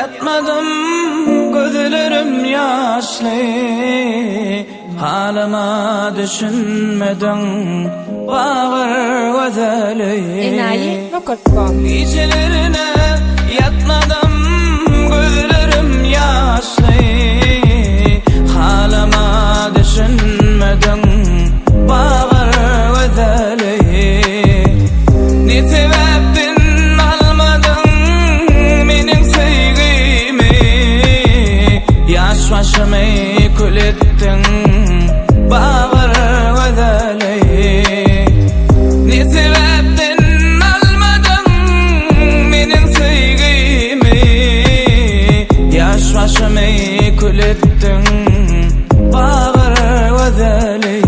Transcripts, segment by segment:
Yatmadım gözlerim yaşlı, halıma düşünmedin bağır gözeli. Enayi.com Gecelerine yatmadım gözlerim yaşlı, halıma düşünmedin bağır gözeli. Ne sebepten almadın menin sevgimi, yaş başımı kül ettin bağır gözeli. Ne sebepten almadın menin sevgimi, yaş başımı kül ettin bağır gözeli.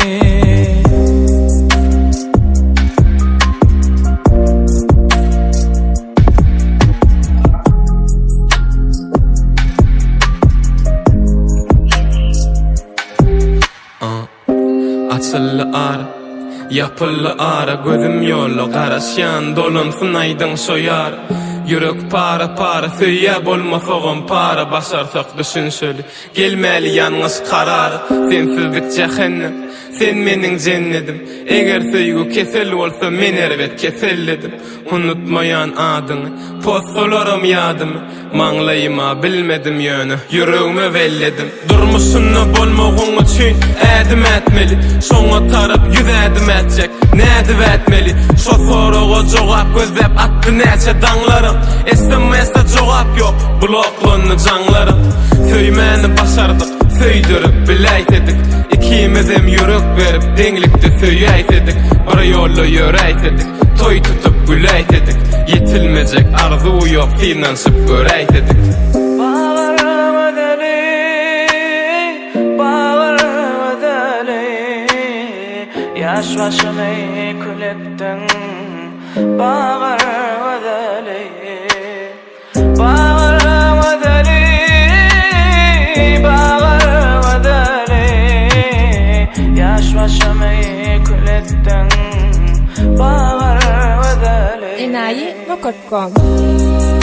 Açıllı ara, yapıllı ara, gözüm yollu qarasyan, dolunsın aydın soyar. Yürek para para, söýýä bolmasagam para, başarsak düşünseli, gelmeli yalnız karar. Sensizlik cehennem, sen menin cennetim. Eger söýgü kesel bolsa men elbet keselledim. Unutmayan adyny, postolaram ýadymy, maňlaýyma bilmedim ýöne, yüreğime belledim. Durmuşsyny bolmagyň üçin ädim etmeli, soňa tarap yüz ädim etjek, nädip etmeli. Şo soraga jogap gözlep atdy näçe daňlarym, SMS-de jogap ýok, bloklandy jaňlarym. Söýmeni başardyk, söýdirip biläýtedik, ikimizem yürek berip deňlikde söýäýtedik, bir ýolda ýöräýtedik, toy tutup güläýtedik, yetilmejek arzu ýok, finansyp göräýtedik. Bağır gözeli, bağır gözeli, yaş başımı kül ettin bağır gözeli. Bağır gözeli, bağır gözeli, yaş başımı kül ettin bağır gözeli. Enayi.com